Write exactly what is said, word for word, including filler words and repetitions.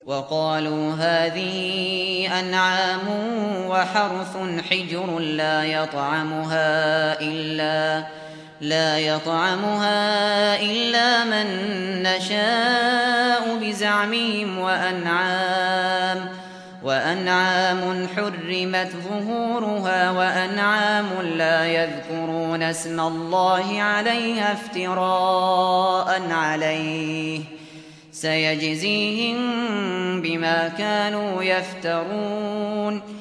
وقالوا هذه أنعام وحرث حجر لا يطعمها إلا لا يطعمها إلا من نشاء بزعمهم وأنعام وأنعام حرمت ظهورها وأنعام لا يذكرون اسم الله عليها افتراء عليه سيجزيهم بما كانوا يفترون